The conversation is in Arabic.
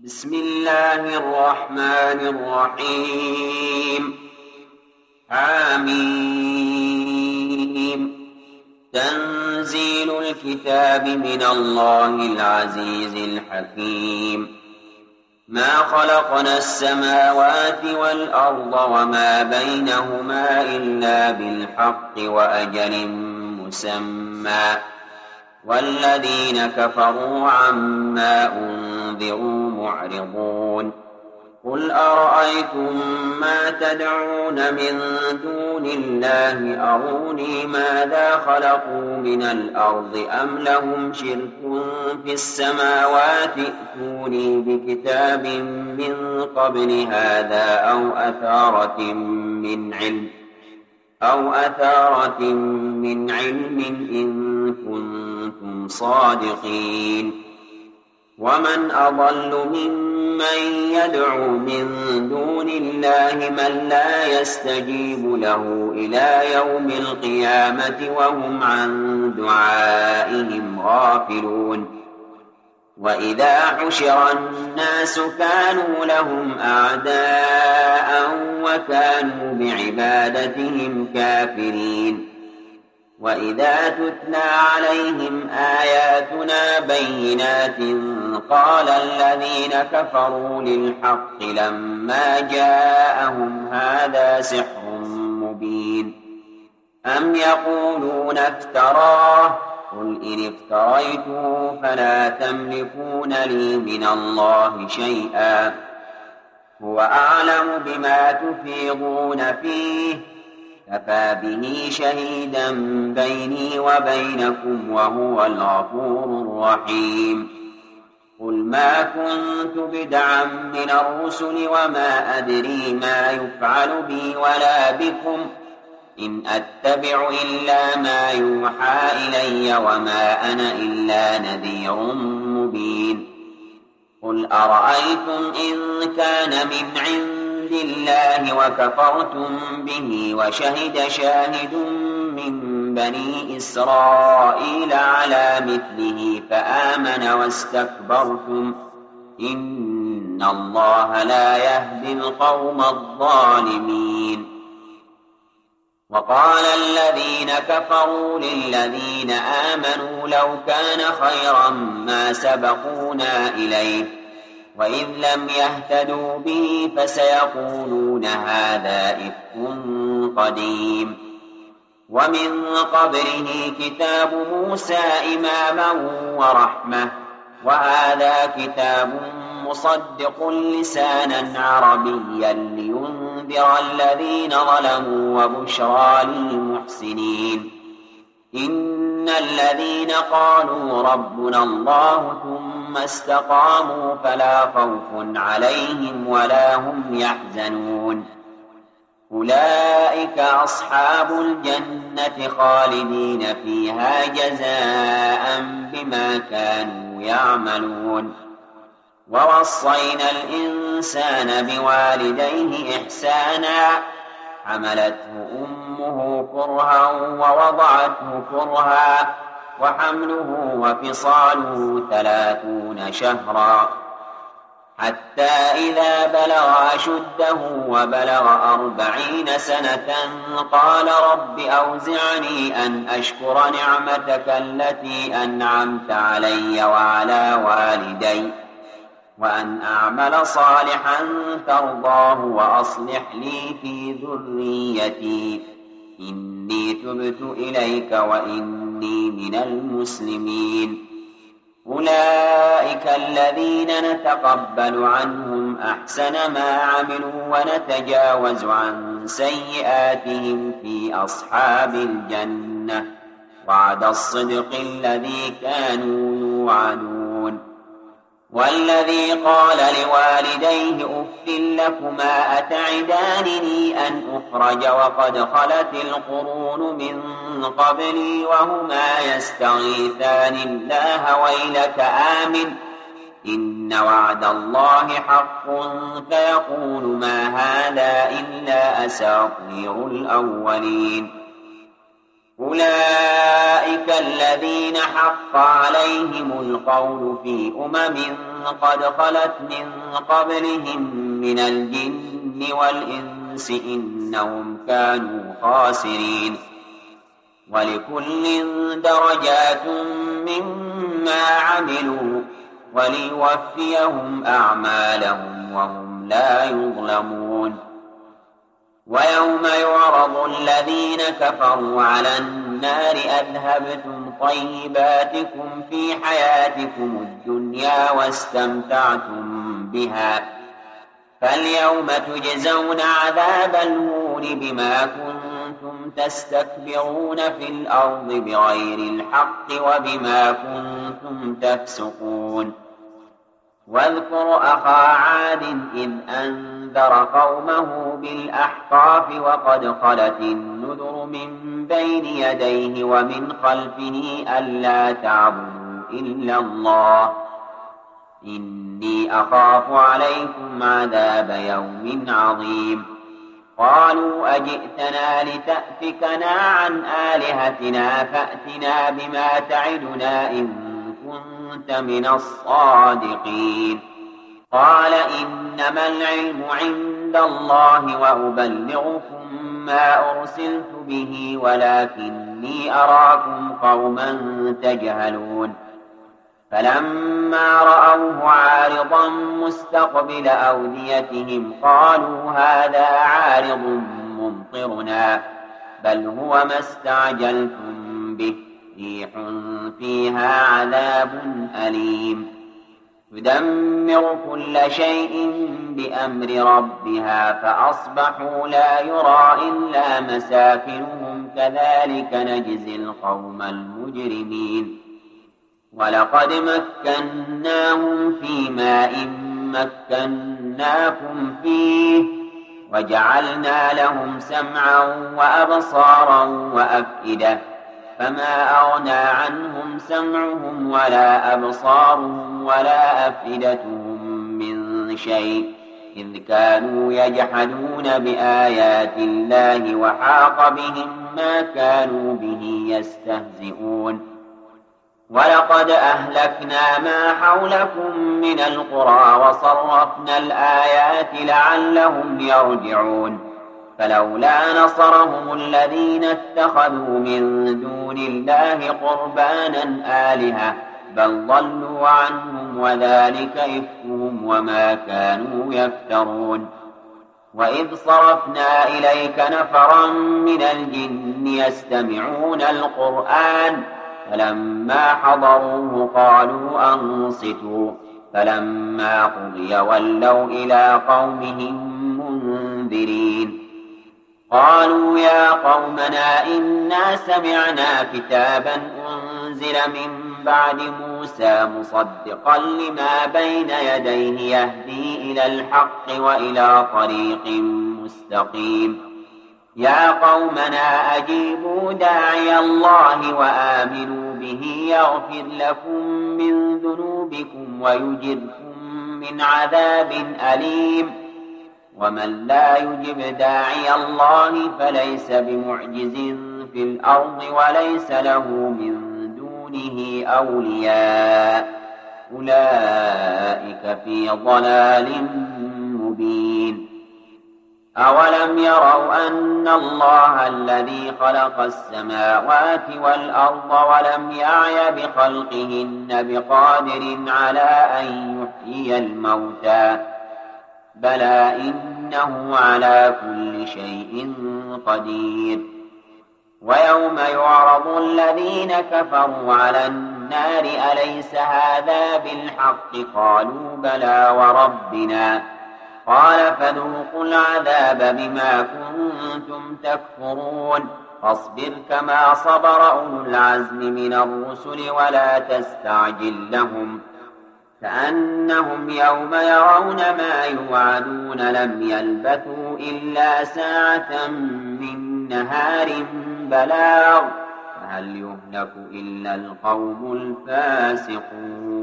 بسم الله الرحمن الرحيم. حميم. تنزيل الكتاب من الله العزيز الحكيم. ما خلقنا السماوات والأرض وما بينهما إلا بالحق وأجل مسمى، والذين كفروا عما أنذروا معرضون. قل أرأيتم ما تدعون من دون الله أروني ماذا خلقوا من الأرض أم لهم شرك في السماوات ائتوني بكتاب من قبل هذا أو أثارة من علم إن كنتم صادقين. ومن أضل ممن يدعو من دون الله من لا يستجيب له إلى يوم القيامة وهم عن دعائهم غافلون. وإذا حشر الناس كانوا لهم أعداء وكانوا بعبادتهم كافرين. وإذا تتلى عليهم آياتنا بينات قال الذين كفروا للحق لما جاءهم هذا سحر مبين. أم يقولون افتراه قل إن افتريته فلا تملكون لي من الله شيئا هو أعلم بما تفيضون فيه كفى به شهيدا بيني وبينكم وهو الغفور الرحيم. قل ما كنت بدعا من الرسل وما أدري ما يفعل بي ولا بكم إن أتبع إلا ما يوحى إلي وما أنا إلا نذير مبين. قل أرأيتم إن كان من عند الله وكفرتم به وشهد شاهد من بني إسرائيل على مثله فآمن واستكبرتم إن الله لا يهدي القوم الظالمين. وقال الذين كفروا للذين آمنوا لو كان خيرا ما سبقونا إليه وإذ لم يهتدوا به فسيقولون هذا إفك قديم. ومن قبله كتاب موسى إماما ورحمة وهذا كتاب مصدق لسانا عربيا لينذر الذين ظلموا وبشرى للمحسنين. إن الذين قالوا ربنا الله ثم استقاموا فلا خوف عليهم ولا هم يحزنون أولئك أصحاب الجنة خالدين فيها جزاء بما كانوا يعملون. ووصينا الإنسان بوالديه إحسانا حملته أمه كرها ووضعته كرها وحمله وفصاله 30 شهرا حتى إذا بلغ أشده وبلغ 40 سنة قال رب أوزعني أن أشكر نعمتك التي أنعمت علي وعلى والدي وأن أعمل صالحا ترضاه وأصلح لي في ذريتي إني تبت إليك وإني من المسلمين. أولئك الذين نتقبل عنهم أحسن ما عملوا ونتجاوز عن سيئاتهم في أصحاب الجنة وعد الصدق الذي كانوا يوعدون. والذي قال لوالديه أف لكما أتعدانني أن أخرج وقد خلت القرون من قبلي وهما يستغيثان الله ويلك آمن إن وعد الله حق فيقول ما هذا إلا أساطير الأولين. أولئك الذين حق عليهم القول في قد خلت من قبلهم من الجن والإنس إنهم كانوا خاسرين ولكل درجات مما عملوا وليوفيهم أعمالهم وهم لا يظلمون ويوم يعرض الذين كفروا على النار أذهبتم طيباتكم في حياتكم الدنيا واستمتعتم بها فاليوم تجزون عذاب الهون بما كنتم تستكبرون في الأرض بغير الحق وبما كنتم تفسقون واذكر أخا عاد إذ أنذر قومه بالأحقاف وقد خلت النذر من بين يديه ومن خلفه ألا تعبدوا إلا الله إني أخاف عليكم عذاب يوم عظيم قالوا أجئتنا لتأفكنا عن آلهتنا فأتنا بما تعدنا إن كنت من الصادقين قال إنما العلم عند الله وأبلغكم ما أرسلت به ولكني أراكم قوما تجهلون فلما رأوه عارضا مستقبل أوديتهم قالوا هذا عارض ممطرنا بل هو ما استعجلتم به ريح فيها عذاب أليم تدمر كل شيء بأمر ربها فأصبحوا لا يرى إلا مساكنهم كذلك نجزي القوم المجرمين ولقد مكناهم في ماء مكناكم فيه وجعلنا لهم سمعا وأبصارا وأفئدة فما أغنى عنهم سمعهم ولا أبصارهم ولا أفئدتهم من شيء إذ كانوا يجحدون بآيات الله وحاق بهم ما كانوا به يستهزئون ولقد أهلكنا ما حولكم من القرى وصرفنا الآيات لعلهم يرجعون فلولا نصرهم الذين اتخذوا من دون الله قربانا آلهة بل ضلوا عنهم وذلك إفكهم وما كانوا يفترون وإذ صرفنا إليك نفرا من الجن يستمعون القرآن فلما حضروه قالوا أنصتوا فلما قضي ولوا إلى قومهم منذرين قالوا يا قومنا إنا سمعنا كتابا أنزل من بعد موسى مصدقا لما بين يديه يهدي إلى الحق وإلى طريق مستقيم يا قومنا أجيبوا داعي الله وآمنوا به يغفر لكم من ذنوبكم ويجركم من عذاب أليم ومن لا يجب داعي الله فليس بمعجز في الأرض وليس له من دونه أولياء أولئك في ضلال مبين أولم يروا أن الله الذي خلق السماوات والأرض ولم يعي بخلقهن بقادر على أن يحيي الموتى بلى إنه على كل شيء قدير ويوم يعرض الذين كفروا على النار أليس هذا بالحق قالوا بلى وربنا قال فذوقوا العذاب بما كنتم تكفرون فاصبر كما صبر أولو العزم من الرسل ولا تستعجل لهم كأنهم يوم يرون ما يوعدون لم يلبثوا إلا ساعة من نهار بلاغ فهل يهلك إلا القوم الفاسقون